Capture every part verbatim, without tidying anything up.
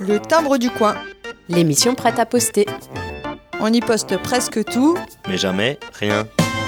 Le timbre du coin. L'émission prête à poster. On y poste presque tout, mais jamais rien.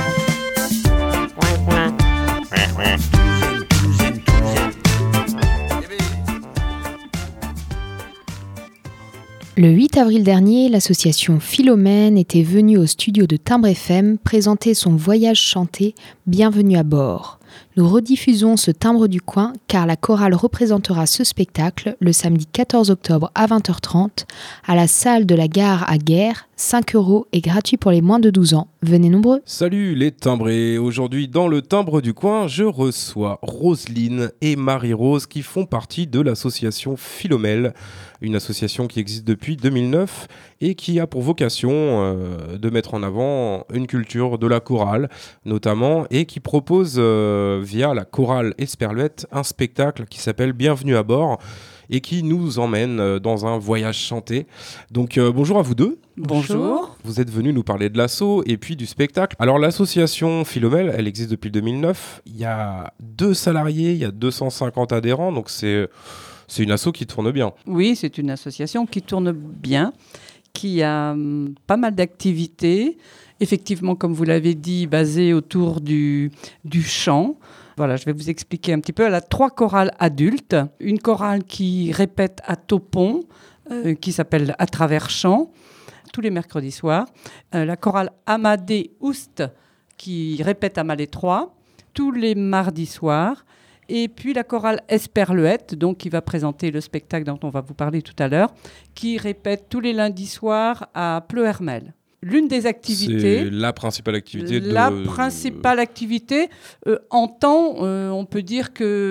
Le huit avril dernier, l'association Philomène était venue au studio de Timbre F M présenter son voyage chanté « Bienvenue à bord ». Nous rediffusons ce timbre du coin car la chorale représentera ce spectacle le samedi quatorze octobre à vingt heures trente à la salle de la gare à Guerre, cinq euros et gratuit pour les moins de douze ans. Venez nombreux. Salut les timbrés, aujourd'hui dans le timbre du coin, je reçois Roselyne et Marie-Rose qui font partie de l'association Philomène, une association qui existe depuis deux mille neuf et qui a pour vocation euh, de mettre en avant une culture de la chorale notamment et qui propose euh, via la chorale Esperluette un spectacle qui s'appelle Bienvenue à bord et qui nous emmène dans un voyage chanté. Donc euh, bonjour à vous deux. Bonjour. Vous êtes venus nous parler de l'asso et puis du spectacle. Alors l'association Philomène, elle existe depuis deux mille neuf. Il y a deux salariés, il y a deux cent cinquante adhérents, donc c'est, c'est une asso qui tourne bien. Oui, c'est une association qui tourne bien, qui a hum, pas mal d'activités. Effectivement, comme vous l'avez dit, basée autour du, du chant. Voilà, je vais vous expliquer un petit peu. Elle a trois chorales adultes. Une chorale qui répète à Taupon, euh, qui s'appelle À travers chant, tous les mercredis soirs. Euh, la chorale Amadé Oust, qui répète à Malais trois, tous les mardis soirs. Et puis la chorale Esperluette, donc, qui va présenter le spectacle dont on va vous parler tout à l'heure, qui répète tous les lundis soirs à Pleuhermel. L'une des activités... C'est la principale activité. De... La principale activité. Euh, en temps, euh, on peut dire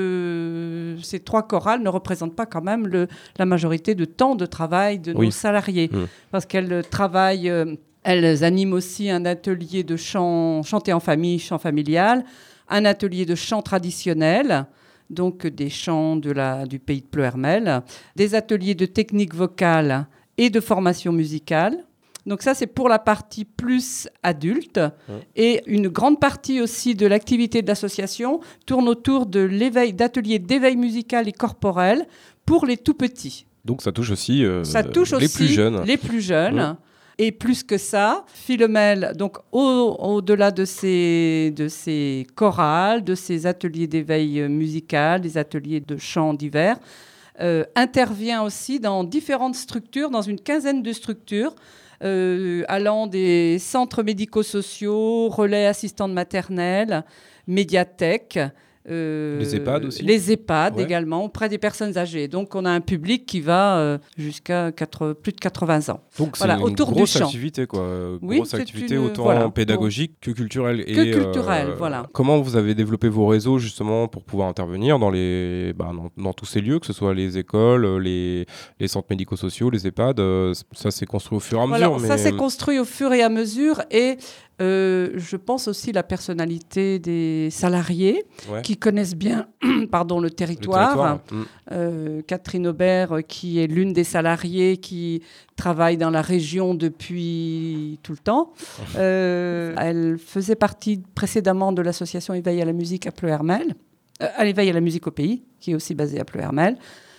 que ces trois chorales ne représentent pas quand même le, la majorité de temps de travail de oui. nos salariés. Mmh. Parce qu'elles travaillent... Euh, elles animent aussi un atelier de chant, chanter en famille, chant familial, un atelier de chant traditionnel, donc des chants de la, du pays de Pleuhermel, des ateliers de technique vocale et de formation musicale. Donc ça, c'est pour la partie plus adulte. Mmh. Et une grande partie aussi de l'activité de l'association tourne autour de l'éveil, d'ateliers d'éveil musical et corporel pour les tout-petits. Donc ça touche aussi, euh, ça touche les aussi plus jeunes. Les plus jeunes. Mmh. Et plus que ça, Philomène, donc au, au-delà de ces, de ces chorales, de ces ateliers d'éveil musical, des ateliers de chant divers, euh, intervient aussi dans différentes structures, dans une quinzaine de structures, Euh, allant des centres médico-sociaux, relais assistantes maternelles, médiathèques. Euh, les EHPAD aussi. Les EHPAD ouais. également, auprès des personnes âgées. Donc, on a un public qui va euh, jusqu'à quatre, plus de quatre-vingts ans. Donc, voilà, c'est une autour grosse du chant. activité, quoi. Oui, grosse activité une, autant voilà, pédagogique que culturelle. Que et, culturelle, euh, voilà. Comment vous avez développé vos réseaux, justement, pour pouvoir intervenir dans, les, bah, dans, dans tous ces lieux, que ce soit les écoles, les, les centres médico-sociaux, les EHPAD euh, ça s'est construit au fur et à mesure. Voilà, mais... Ça s'est construit au fur et à mesure et euh, je pense aussi la personnalité des salariés ouais. qui connaissent bien pardon, le territoire. Le territoire. Mmh. Euh, Catherine Aubert, qui est l'une des salariées qui travaille dans la région depuis tout le temps. Euh, elle faisait partie précédemment de l'association Éveil à la musique à Pleuhermel, euh, à l'Éveil à la musique au pays, qui est aussi basée à Pleuhermel.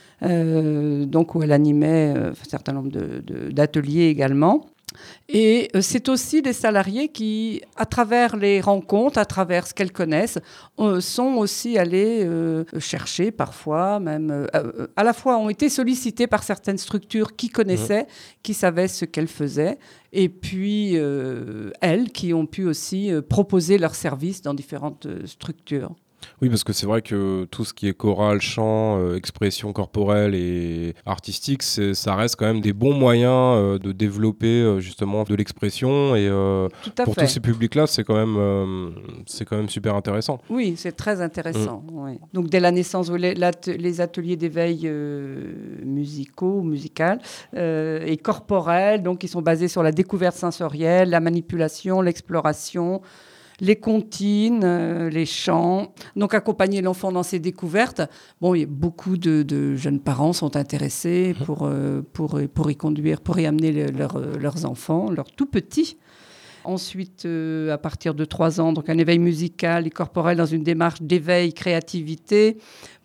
Euh, donc où elle animait euh, un certain nombre de, de, d'ateliers également. Et euh, c'est aussi les salariés qui, à travers les rencontres, à travers ce qu'elles connaissent, euh, sont aussi allés euh, chercher parfois, même euh, euh, à la fois ont été sollicités par certaines structures qui connaissaient, mmh. qui savaient ce qu'elles faisaient, et puis euh, elles qui ont pu aussi euh, proposer leurs services dans différentes euh, structures. Oui, parce que c'est vrai que tout ce qui est chorale, chant, euh, expression corporelle et artistique, c'est, ça reste quand même des bons moyens euh, de développer euh, justement de l'expression. Et euh, pour fait. tous ces publics-là, c'est quand même, euh, c'est quand même super intéressant. Oui, c'est très intéressant. Mmh. Oui. Donc dès la naissance, les, les ateliers d'éveil euh, musicaux, musicaux euh, et corporels, donc qui sont basés sur la découverte sensorielle, la manipulation, l'exploration, les comptines, euh, les chants. Donc, accompagner l'enfant dans ses découvertes. Bon, il y a beaucoup de, de jeunes parents sont intéressés pour, euh, pour, pour y conduire, pour y amener le, leur, leurs enfants, leurs tout petits. Ensuite, euh, à partir de trois ans, donc un éveil musical et corporel dans une démarche d'éveil, créativité,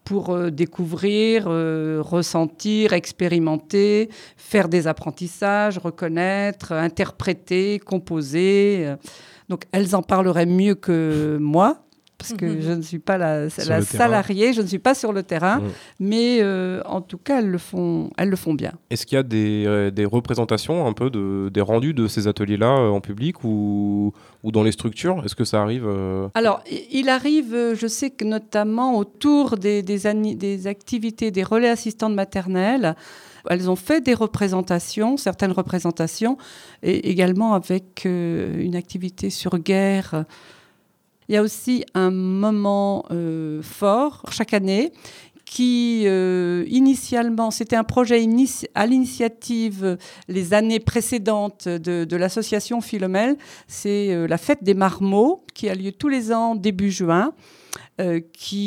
pour euh, découvrir, euh, ressentir, expérimenter, faire des apprentissages, reconnaître, interpréter, composer. euh. Donc, elles en parleraient mieux que moi, parce que mmh. je ne suis pas la, la salariée, je ne suis pas sur le terrain, mmh. mais euh, en tout cas, elles le font, elles le font bien. Est-ce qu'il y a des, euh, des représentations, un peu de, des rendus de ces ateliers-là euh, en public ou, ou dans les structures ? Est-ce que ça arrive euh... Alors, il arrive, je sais que notamment autour des, des, ani- des activités des relais assistantes maternelles, elles ont fait des représentations, certaines représentations, et également avec euh, une activité sur guerre. Il y a aussi un moment euh, fort chaque année qui, euh, initialement, c'était un projet inici- à l'initiative les années précédentes de, de l'association Philomèle. C'est euh, la fête des marmots qui a lieu tous les ans début juin. Euh,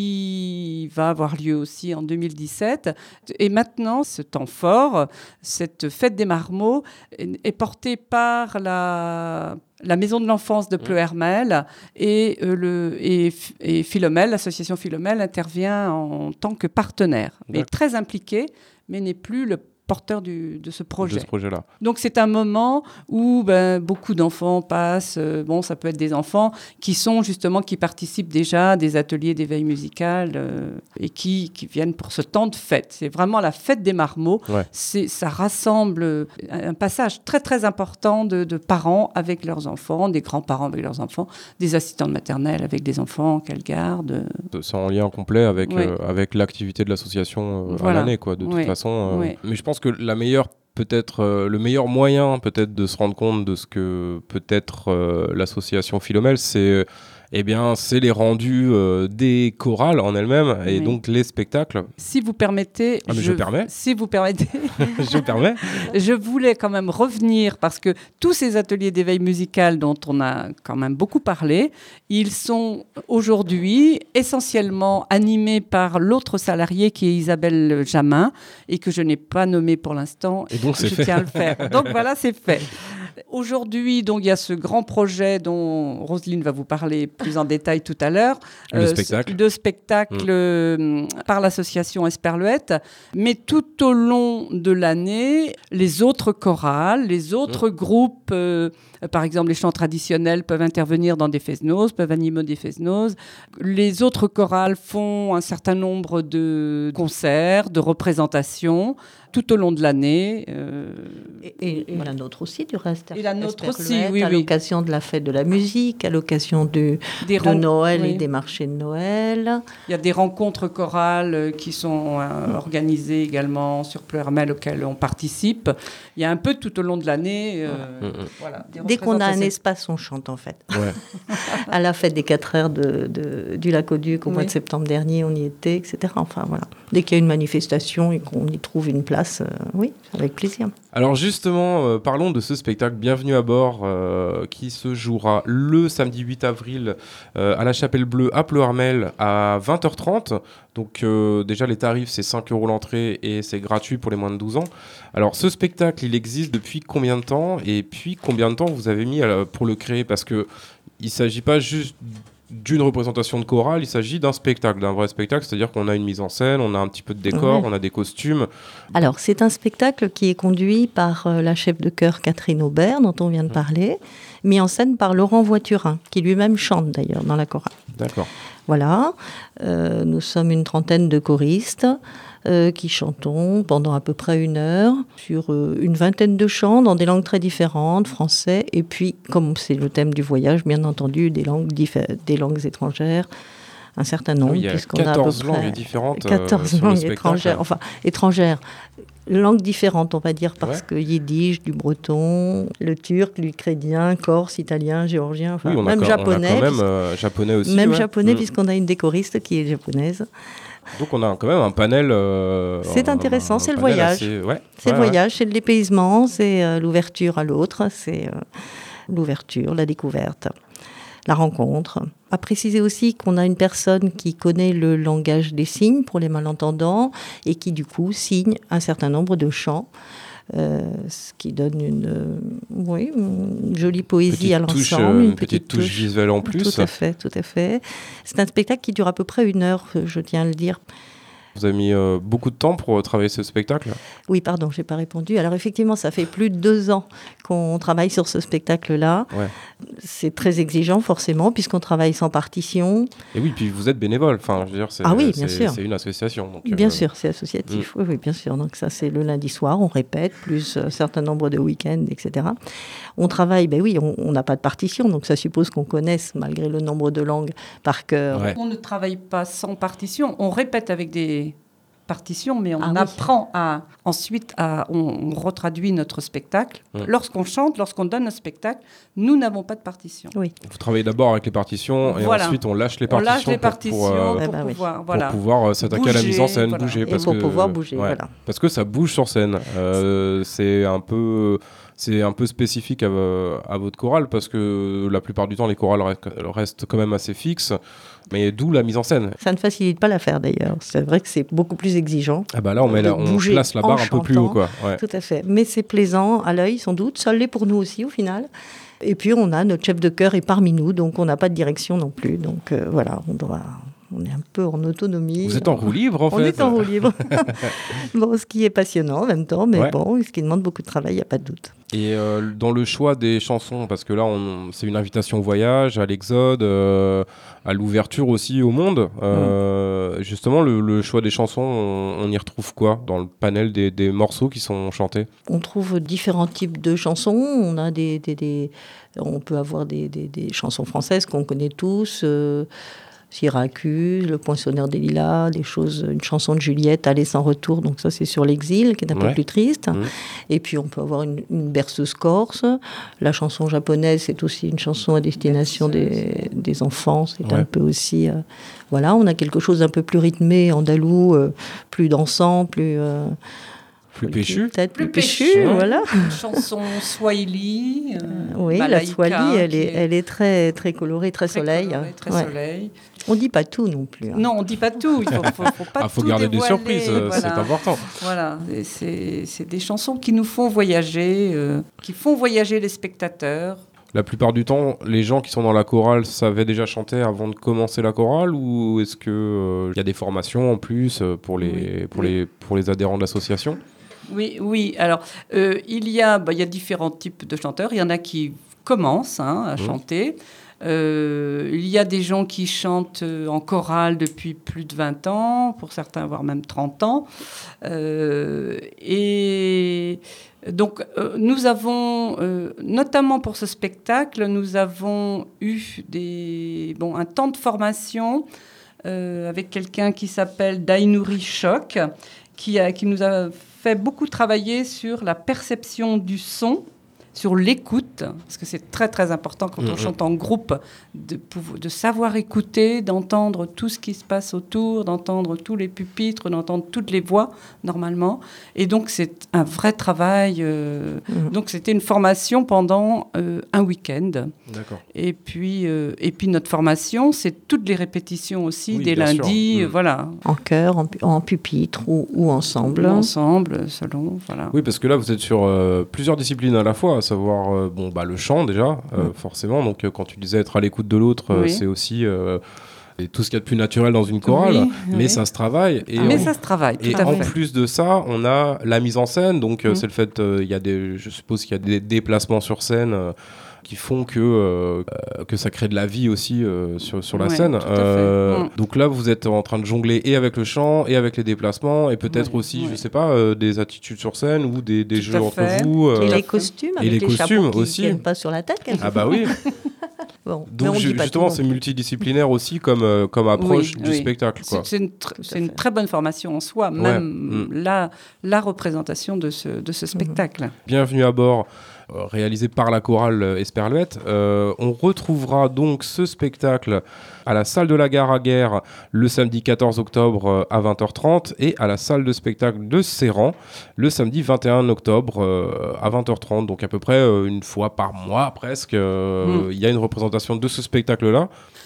qui va avoir lieu aussi en deux mille dix-sept. Et maintenant, ce temps fort, cette fête des marmots, est, est portée par la, la maison de l'enfance de Pleuhermel et, euh, le, et, et Philomèle, l'association Philomèle intervient en tant que partenaire. Mais très impliquée, mais n'est plus le porteur du, de ce projet. De ce projet-là. Donc c'est un moment où ben, beaucoup d'enfants passent, euh, bon ça peut être des enfants qui sont justement, qui participent déjà à des ateliers d'éveil musical euh, et qui, qui viennent pour ce temps de fête. C'est vraiment la fête des marmots. Ouais. C'est, ça rassemble un passage très très important de, de parents avec leurs enfants, des grands-parents avec leurs enfants, des assistantes maternelles avec des enfants qu'elles gardent. C'est en lien complet avec, oui. euh, avec l'activité de l'association euh, voilà. à l'année, quoi, de toute oui. façon. Euh, oui. Mais je pense que la meilleure, peut-être, euh, le meilleur moyen peut-être de se rendre compte de ce que peut être euh, l'association Philomèle, c'est, eh bien, c'est les rendus euh, des chorales en elles-mêmes et oui. donc les spectacles. Si vous permettez, ah, mais je, je permets. Si vous permettez, je permets. Je voulais quand même revenir parce que tous ces ateliers d'éveil musical dont on a quand même beaucoup parlé, ils sont aujourd'hui essentiellement animés par l'autre salariée qui est Isabelle Jamin et que je n'ai pas nommée pour l'instant. Et donc c'est je fait. tiens à le faire. Donc voilà, c'est fait. Aujourd'hui, donc il y a ce grand projet dont Roselyne va vous parler plus en détail tout à l'heure. Le euh, spectacle. De spectacle mmh. euh, par l'association Esperluette. Mais tout au long de l'année, les autres chorales, les autres mmh. groupes, euh, par exemple les chants traditionnels peuvent intervenir dans des fesnos, peuvent animer des fesnos. Les autres chorales font un certain nombre de concerts, de représentations tout au long de l'année. Euh... Et, et, et la nôtre aussi, du reste. Et la nôtre aussi, oui, à oui. l'occasion de la fête de la musique, à l'occasion du, des de ren- Noël oui. et des marchés de Noël. Il y a des rencontres chorales qui sont euh, organisées également sur Pleuhermel auxquelles on participe. Il y a un peu tout au long de l'année. Euh, mmh. voilà, Dès qu'on a un espace, on chante en fait. Ouais. À la fête des quatre heures de, de, du Lac-au-Duc au oui. mois de septembre dernier, on y était, et cetera. Enfin voilà. Dès qu'il y a une manifestation et qu'on y trouve une place, euh, oui, avec plaisir. Alors justement, euh, parlons de ce spectacle Bienvenue à bord euh, qui se jouera le samedi huit avril euh, à la Chapelle Bleue à Pleuhermel à vingt heures trente. Donc euh, déjà les tarifs c'est cinq euros l'entrée et c'est gratuit pour les moins de douze ans. Alors ce spectacle il existe depuis combien de temps et puis combien de temps vous avez mis la, pour le créer? Parce qu'il ne s'agit pas juste d'une représentation de chorale, il s'agit d'un spectacle, d'un vrai spectacle, c'est-à-dire qu'on a une mise en scène, on a un petit peu de décor, oui. on a des costumes. Alors, c'est un spectacle qui est conduit par euh, la chef de chœur Catherine Aubert, dont on vient de parler, mis en scène par Laurent Voiturin, qui lui-même chante d'ailleurs dans la chorale. D'accord. Voilà, euh, nous sommes une trentaine de choristes euh, qui chantons pendant à peu près une heure sur euh, une vingtaine de chants dans des langues très différentes, français, et puis, comme c'est le thème du voyage, bien entendu, des langues, diffé- des langues étrangères, un certain nombre. Oui, il y a puisqu'on quatorze a à peu près langues différentes. quatorze euh, sur langues le étrangères, enfin, étrangères. Langues différentes, on va dire, parce ouais. que yiddish, du breton, le turc, l'ukrainien, corse, italien, géorgien, enfin, oui, on même a, japonais. On a quand même euh, japonais aussi. Même ouais. japonais, mmh. puisqu'on a une des choristes qui est japonaise. Donc on a quand même un panel. Euh, c'est intéressant, un, c'est un le voyage. Assez... Ouais, c'est ouais, le voyage, ouais. c'est le dépaysement, c'est euh, l'ouverture à l'autre, c'est euh, l'ouverture, la découverte, la rencontre. À préciser aussi qu'on a une personne qui connaît le langage des signes pour les malentendants et qui du coup signe un certain nombre de chants. Euh, ce qui donne une, euh, oui, une jolie poésie petite à l'ensemble. Touche, euh, une, une petite, petite touche, touche visuelle en plus. Tout à fait, tout à fait. C'est un spectacle qui dure à peu près une heure, je tiens à le dire. Vous avez mis euh, beaucoup de temps pour euh, travailler ce spectacle ? Oui, pardon, je n'ai pas répondu. Alors effectivement, ça fait plus de deux ans qu'on travaille sur ce spectacle-là. Ouais. C'est très exigeant forcément, puisqu'on travaille sans partition. Et oui, puis vous êtes bénévole. Enfin, je veux dire, c'est, ah oui, bien c'est, sûr. c'est une association. Donc, bien euh... sûr, c'est associatif. Mm. Oui, oui, bien sûr. Donc ça, c'est le lundi soir, on répète, plus un certain nombre de week-ends, et cetera. On travaille, ben oui, on n'a pas de partition, donc ça suppose qu'on connaisse, malgré le nombre de langues, par cœur. Ouais. On ne travaille pas sans partition, on répète avec des partitions, mais on ah, apprend oui. à ensuite, à, on, on retraduit notre spectacle. Mmh. Lorsqu'on chante, lorsqu'on donne un spectacle, nous n'avons pas de partition. Oui. Vous travaillez d'abord avec les partitions et voilà. ensuite on lâche les on partitions, lâche les partitions pour, pour, pour, euh, pour, bah, pouvoir, oui. voilà. pour pouvoir euh, s'attaquer bouger, à la mise en scène, voilà. bouger. Et parce pour que, pouvoir bouger, ouais, voilà. Parce que ça bouge sur scène. Euh, c'est un peu... C'est un peu spécifique à, à votre chorale parce que la plupart du temps, les chorales restent quand même assez fixes. Mais d'où la mise en scène. Ça ne facilite pas l'affaire d'ailleurs. C'est vrai que c'est beaucoup plus exigeant. Ah bah là, on, met la, on place la barre un peu plus haut, quoi. Ouais. Tout à fait. Mais c'est plaisant à l'œil, sans doute. Ça l'est pour nous aussi, au final. Et puis, on a notre chef de chœur est parmi nous, donc on n'a pas de direction non plus. Donc euh, voilà, on doit... On est un peu en autonomie. Vous êtes en roue libre, en on fait. On est en roue libre. Bon, ce qui est passionnant en même temps, mais ouais. bon, ce qui demande beaucoup de travail, il n'y a pas de doute. Et euh, dans le choix des chansons, parce que là, on, c'est une invitation au voyage, à l'exode, euh, à l'ouverture aussi au monde. Euh, mmh. Justement, le, le choix des chansons, on, on y retrouve quoi dans le panel des, des morceaux qui sont chantés ? On trouve différents types de chansons. On a des, des, des on peut avoir des, des, des chansons françaises qu'on connaît tous. Euh, Syracuse, Le Poinçonneur des Lilas, des choses, une chanson de Juliette, Aller sans retour, donc ça c'est sur l'exil, qui est un ouais. peu plus triste. Mmh. Et puis on peut avoir une, une berceuse corse. La chanson japonaise, c'est aussi une chanson à destination des, des enfants, c'est ouais. un peu aussi... Euh, voilà, on a quelque chose d'un peu plus rythmé, andalou, euh, plus dansant, plus... Euh, Plus péchu. Peut-être plus, plus péchu, péchu, voilà. Une chanson swahili. Euh, oui, Malaika, la swahili, elle est, est, elle est très, très colorée, très, très soleil. Colorée, très ouais. soleil. On ne dit pas tout non plus. Hein. Non, on ne dit pas tout. Il faut, faut, faut pas ah, faut tout garder dévoiler, des surprises, voilà. C'est important. Voilà, et c'est, c'est des chansons qui nous font voyager, euh, qui font voyager les spectateurs. La plupart du temps, les gens qui sont dans la chorale savaient déjà chanter avant de commencer la chorale, ou est-ce qu'il euh, y a des formations en plus pour les, oui, pour, oui. les, pour les adhérents de l'association ? Oui, oui. Alors, euh, il, y a, bah, il y a différents types de chanteurs. Il y en a qui commencent hein, à mmh. chanter. Euh, il y a des gens qui chantent en chorale depuis plus de vingt ans, pour certains, voire même trente ans. Euh, et donc, euh, nous avons, euh, notamment pour ce spectacle, nous avons eu des, bon, un temps de formation euh, avec quelqu'un qui s'appelle Dainouri Choc, qui, a, qui nous a fait beaucoup travailler sur la perception du son, sur l'écoute, parce que c'est très très important quand mmh. on chante en groupe, de, de savoir écouter, d'entendre tout ce qui se passe autour, d'entendre tous les pupitres, d'entendre toutes les voix normalement. Et donc c'est un vrai travail. Euh, mmh. Donc c'était une formation pendant euh, un week-end. D'accord. Et puis euh, et puis notre formation, c'est toutes les répétitions aussi oui, des lundis, mmh. voilà. En chœur, en, en pupitre ou, ou ensemble. Ou ensemble, selon voilà. Oui, parce que là vous êtes sur euh, plusieurs disciplines à la fois. À savoir euh, bon, bah, le chant déjà, euh, mmh. forcément. Donc euh, quand tu disais être à l'écoute de l'autre, euh, oui. c'est aussi euh, et tout ce qu'il y a de plus naturel dans une chorale. Oui, mais oui. ça se travaille. Et ah, mais on, ça se travaille, tout et à en fait. plus de ça, on a la mise en scène. Donc euh, mmh. c'est le fait, il euh, y a des, je suppose qu'il y a des déplacements sur scène euh, qui font que, euh, que ça crée de la vie aussi euh, sur, sur la ouais, scène. Euh, mmh. Donc là, vous êtes en train de jongler et avec le chant et avec les déplacements et peut-être ouais, aussi, ouais. je sais pas, euh, des attitudes sur scène ou des, des jeux entre fait. vous. Euh, et les costumes, avec et les, les costumes chapeaux aussi. qui viennent pas sur la tête. Ah bah oui. Bon, donc je, justement, c'est multidisciplinaire aussi comme, euh, comme approche oui, du oui. spectacle. Quoi. C'est, c'est, une, tr- c'est une très bonne formation en soi, ouais. même mmh. la, la représentation de ce, de ce spectacle. Bienvenue à bord, euh, réalisé par la chorale Esperluette. Euh, on retrouvera donc ce spectacle à la salle de la Gare à Guerre le samedi quatorze octobre euh, à vingt heures trente et à la salle de spectacle de Séran le samedi vingt et un octobre euh, à vingt heures trente. Donc à peu près euh, une fois par mois presque, il euh, mmh. y a une représentation de ce spectacle-là.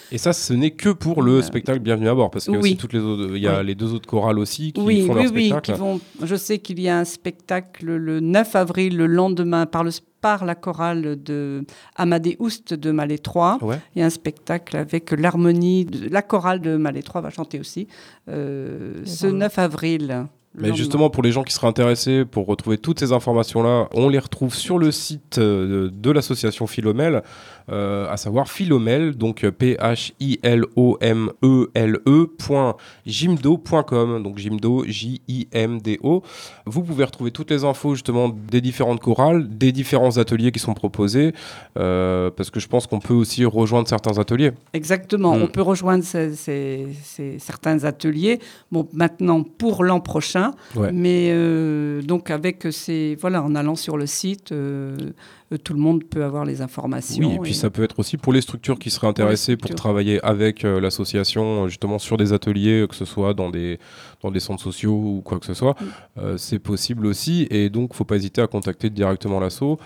Et ça, ce n'est que pour le Euh, spectacle Bienvenue à bord, parce qu'il y a oui. aussi toutes les autres, il y a Oui. les deux autres chorales aussi qui Oui, font oui, leur oui. spectacle. Qui vont, je sais qu'il y a un spectacle le neuf avril, le lendemain, par, le, par la chorale de Amadé Oust de Malétroit. Ouais. Il y a un spectacle avec l'harmonie. De, la chorale de Malétroit va chanter aussi euh, ce Voilà. neuf avril. le Mais lendemain. justement, pour les gens qui seraient intéressés, pour retrouver toutes ces informations-là, on les retrouve sur le site euh, de l'association Philomèle, euh, à savoir Philomèle, donc P H I L O M E L E point jimdo point com, donc Jimdo, J I M D O. Vous pouvez retrouver toutes les infos justement des différentes chorales, des différents ateliers qui sont proposés, euh, parce que je pense qu'on peut aussi rejoindre certains ateliers. Exactement, Mm. on peut rejoindre ces, ces- ces- certains ateliers. Bon, maintenant pour l'an prochain, Ouais. mais euh, donc avec ces, voilà, en allant sur le site, euh, euh, tout le monde peut avoir les informations. Oui, et puis ça peut être aussi pour les structures qui seraient les intéressées pour, structures. travailler avec euh, l'association, euh, justement sur des ateliers, euh, que ce soit dans des, dans des centres sociaux ou quoi que ce soit. Mm. Euh, c'est possible aussi, et donc faut pas hésiter à contacter directement l'asso.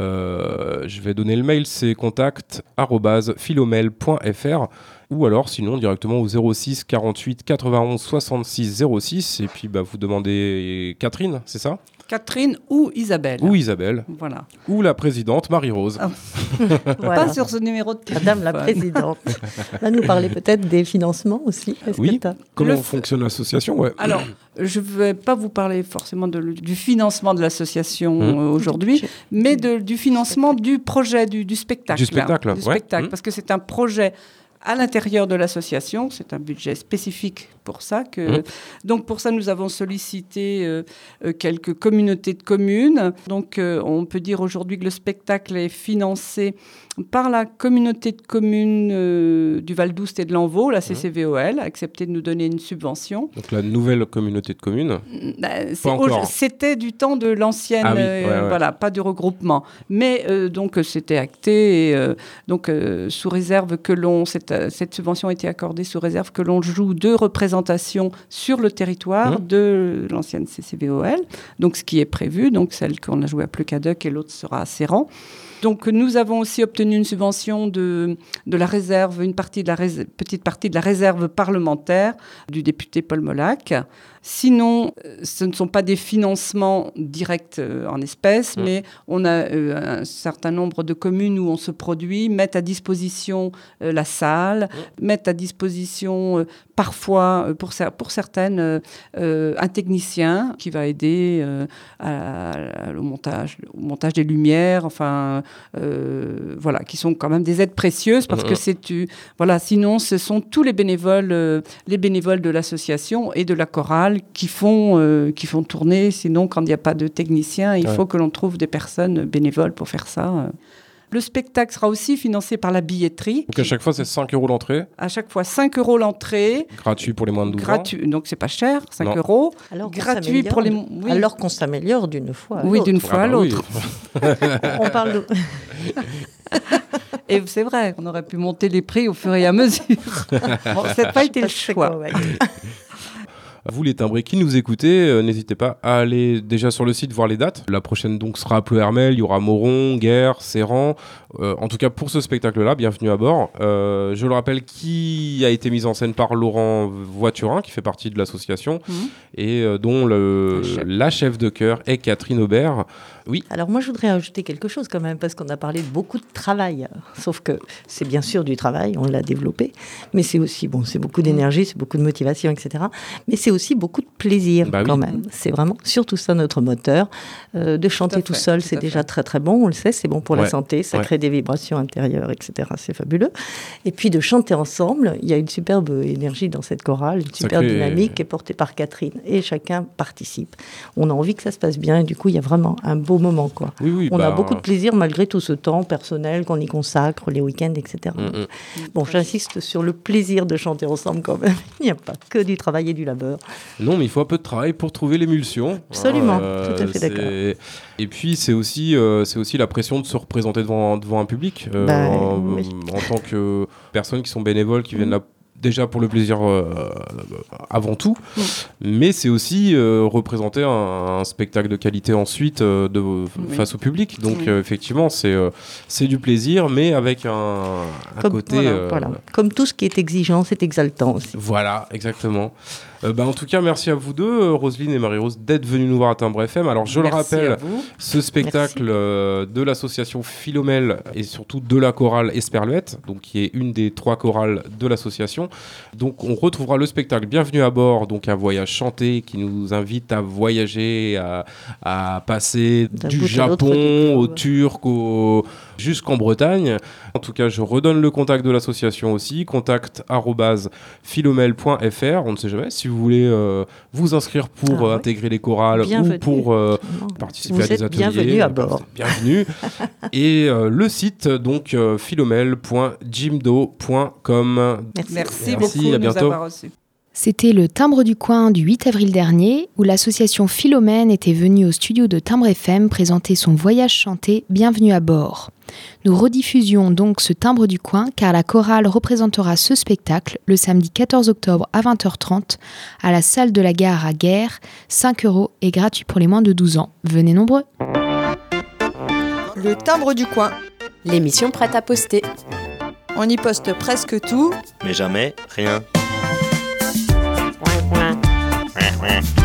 Euh, je vais donner le mail, c'est contact arobase philomèle point f r, ou alors sinon directement au zéro six quarante-huit quatre-vingt-onze soixante-six zéro six, et puis bah, vous demandez Catherine, c'est ça? Catherine ou Isabelle. Ou Isabelle, Voilà. ou la présidente Marie-Rose. Ah, Voilà. Pas sur ce numéro de téléphone. Madame la Présidente va nous parler peut-être des financements aussi. Est-ce Oui. que t'as- Comment Le f- fonctionne l'association? Ouais. Alors, je ne vais pas vous parler forcément de- du financement de l'association Mmh. euh, aujourd'hui, mais de- du financement du projet, du, du spectacle. Du spectacle, Du ouais. spectacle, Mmh. parce que c'est un projet à l'intérieur de l'association, c'est un budget spécifique pour ça. Que, Mmh. Donc pour ça, nous avons sollicité euh, euh, quelques communautés de communes. Donc euh, on peut dire aujourd'hui que le spectacle est financé par la communauté de communes euh, du Val d'Oust et de l'Envaux, la C C V O L, a accepté de nous donner une subvention. Donc la nouvelle communauté de communes. Ben, c'est Pas encore. au- C'était du temps de l'ancienne, Ah oui, euh, ouais, ouais. voilà, pas du regroupement. Mais euh, donc euh, c'était acté, et, euh, donc euh, sous réserve que l'on, cette, euh, cette subvention a été accordée sous réserve que l'on joue deux représentations sur le territoire Mmh. de l'ancienne C C V O L. Donc ce qui est prévu, donc celle qu'on a jouée à Plecadoc et l'autre sera à Serran. Donc nous avons aussi obtenu une subvention de, de la réserve, une partie de la rés- petite partie de la réserve parlementaire du député Paul Molac. Sinon, euh, ce ne sont pas des financements directs euh, en espèces, Mmh. mais on a euh, un certain nombre de communes où on se produit, mettent à disposition euh, la salle, mettent à disposition euh, parfois, euh, pour, cer- pour certaines, euh, euh, un technicien qui va aider euh, à- à- au, montage, au montage des lumières, enfin, euh, voilà, qui sont quand même des aides précieuses parce Mhm. que c'est, tu- voilà, sinon ce sont tous les bénévoles, euh, les bénévoles de l'association et de la chorale qui font, euh, qui font tourner. Sinon, quand il n'y a pas de technicien, il Ouais. faut que l'on trouve des personnes bénévoles pour faire ça. euh. Le spectacle sera aussi financé par la billetterie. Donc à chaque fois, c'est cinq euros l'entrée, À chaque fois, cinq euros l'entrée, gratuit pour les moins de douze ans. gratuit, donc c'est pas cher, cinq Non. euros. Alors qu'on Gratuit pour les... s'améliore- Oui, Alors qu'on s'améliore d'une fois à oui l'autre. d'une fois Ah à bah oui. l'autre. On parle de... Et c'est vrai, on aurait pu monter les prix au fur et à mesure. Bon, ça n'a pas été le Je sais choix. quoi, ouais. Vous les timbrés qui nous écoutez, euh, n'hésitez pas à aller déjà sur le site voir les dates. La prochaine donc sera à Pleuhermel, il y aura Moron, Guerre, Serran. Euh, en tout cas pour ce spectacle-là, bienvenue à bord. Euh, je le rappelle, qui a été mis en scène par Laurent Voiturin, qui fait partie de l'association, Mhm. et euh, dont le, Le chef. la chef de chœur est Catherine Aubert. Oui, Alors moi, je voudrais ajouter quelque chose quand même, parce qu'on a parlé de beaucoup de travail. Sauf que c'est bien sûr du travail, on l'a développé, mais c'est aussi, bon, c'est beaucoup d'énergie, c'est beaucoup de motivation, et cetera. Mais c'est aussi beaucoup de plaisir Bah oui. quand même. C'est vraiment surtout ça notre moteur. Euh, de chanter tout, fait, seul, tout c'est à déjà fait. très très bon, on le sait, c'est bon pour Ouais. la santé, ça Ouais. crée des vibrations intérieures, et cetera. C'est fabuleux. Et puis de chanter ensemble, il y a une superbe énergie dans cette chorale, une superbe crée- dynamique qui est portée par Catherine, et chacun participe. On a envie que ça se passe bien, et du coup, il y a vraiment un beau moment, quoi. oui, oui. On bah, a beaucoup de plaisir malgré tout ce temps personnel qu'on y consacre, les week-ends, et cetera. Mm, mm. Bon, j'insiste sur le plaisir de chanter ensemble quand même. Il n'y a pas que du travail et du labeur. Non, mais il faut un peu de travail pour trouver l'émulsion. Absolument, Euh, tout à fait c'est- d'accord. Et puis, c'est aussi, euh, c'est aussi la pression de se représenter devant, devant un public. euh, Bah, en, oui. en tant que personnes qui sont bénévoles, qui viennent là déjà pour le plaisir euh, avant tout, Mm. mais c'est aussi euh, représenter un, un spectacle de qualité ensuite euh, de, Oui. face au public. Donc Oui. euh, effectivement, c'est, euh, c'est du plaisir, mais avec un, un Comme, côté... voilà, euh, voilà. Comme tout ce qui est exigeant, c'est exaltant aussi. Voilà, exactement. Euh, bah, en tout cas, merci à vous deux, euh, Roselyne et Marie-Rose, d'être venues nous voir à Timbre F M. Alors, je Merci le rappelle, à vous. ce spectacle euh, de l'association Philomèle et surtout de la chorale Esperluette, donc qui est une des trois chorales de l'association. Donc, on retrouvera le spectacle Bienvenue à bord, donc un voyage chanté qui nous invite à voyager, à, à passer D'un du bout à l'autre Japon du au globe. Turc au... jusqu'en Bretagne. En tout cas, je redonne le contact de l'association aussi, contact arobase philomèle point f r. On ne sait jamais si vous voulez euh, vous inscrire pour Ah euh, oui. intégrer les chorales Bienvenue. ou pour euh, Absolument. participer Vous à des êtes ateliers. bienvenue à bord. Bienvenue. Et euh, le site, donc, euh, philomèle point jimdo point com. Merci. Merci, Merci, beaucoup à de nous bientôt. avoir reçus. C'était le Timbre du Coin du huit avril dernier, où l'association Philomène était venue au studio de Timbre F M présenter son voyage chanté Bienvenue à bord. Nous rediffusions donc ce Timbre du Coin car la chorale représentera ce spectacle le samedi quatorze octobre à vingt heures trente à la salle de la gare à Guerre, cinq euros et gratuit pour les moins de douze ans. Venez nombreux. Le timbre du coin. L'émission prête à poster. On y poste presque tout. Mais jamais rien. Ouin, ouin. Ouais, ouais.